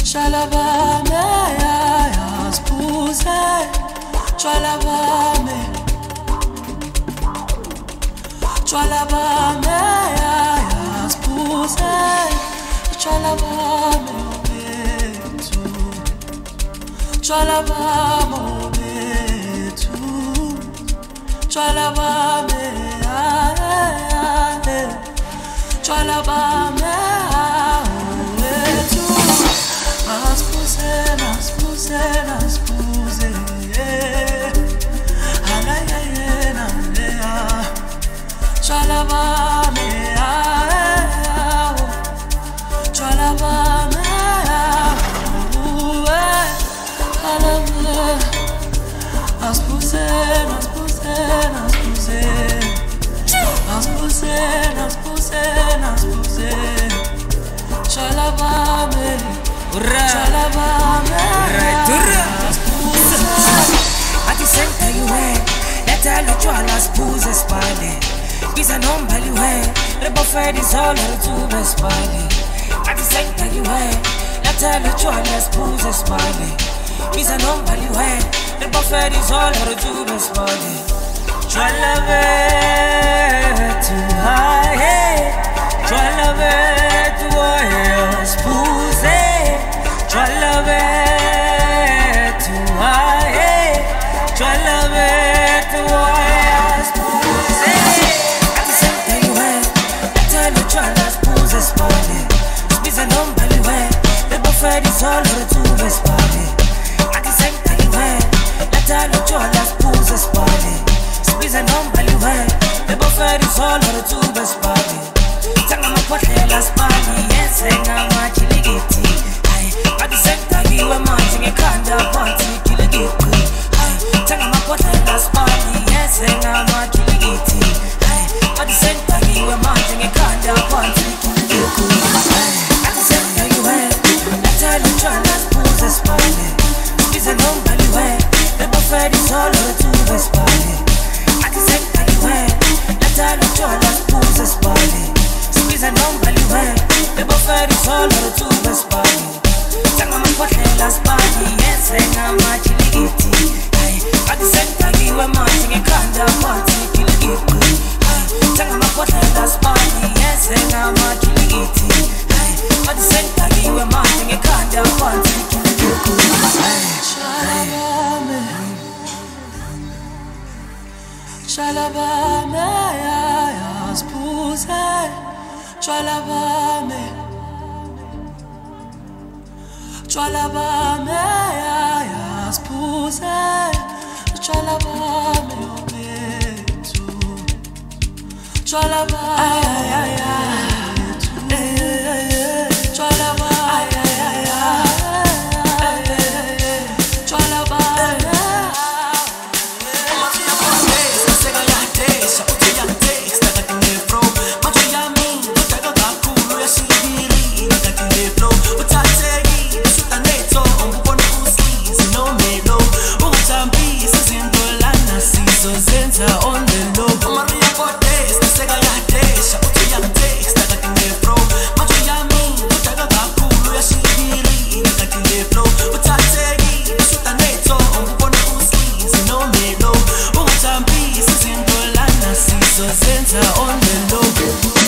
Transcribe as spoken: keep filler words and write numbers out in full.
Shalabame yaspuze Shalabame Shalabame yaspuze Shalabame obetu Shalabame obetu Shalabame ayale Shalabame Naspuse, naspuse, naspuse, yeah. Alaye, nalea. Shalabame, ah, shalabame, ah, alame. Naspuse, naspuse, naspuse, naspuse, naspuse, naspuse. Shalabame. Shalabame, ati senta liwe, leta lo chwala spuze spale. Kisa nomba liwe, rebo fedi solo rutube spale. Ati senta liwe, leta lo chwala spuze spale. Kisa nomba liwe, rebo fedi solo rutube spale. Chwalave tu hae, chwalave tu hae spuze. Chwalave tu hae, chwalave tu hae spuze. Ati senta liwe, leta lo chwala spuze spale. Spiza nomba liwe, rebo fedi solo rutube spale. Ati senta liwe, leta lo chwala spuze spale. Spiza nomba liwe, rebo fedi solo rutube spale. Tanga mapotela spale, yesenga machiligiti. Ati senta liwe manje ngekanda phansi kiligiti. Tanga mapotela spali yesenga machiligiti. Ati senta liwe manje ngekanda phansi kiligiti. Ati senta liwe leta lo chwala spuze spali. Spiza nomba liwe rebo fedi solo rutube spali. Ati senta liwe leta lo chwala spuze spali. Spiza nomba liwe rebo fedi solo rutube spali. Tanga mapotela spali yesenga machiligiti. Ati senta liwe manje ngekanda phansi kiligiti. Tanga mapotela spali yesenga machiligiti. Ati senta liwe manje ngekanda phansi kiligiti. Shalabame Shalabame yaspuze Shalabame Shalabame yaspuze Shalabame obetu Shalabame on the low, Maria Cortez, the Sega Yates, Yates, the Latin Pro, Majoyami, the Tagakulu, Yashiri, the Latin Pro, but I say, Sutaneto, on the skis, no me low, Utampi, Sisin Dolana, Siso Center on the low.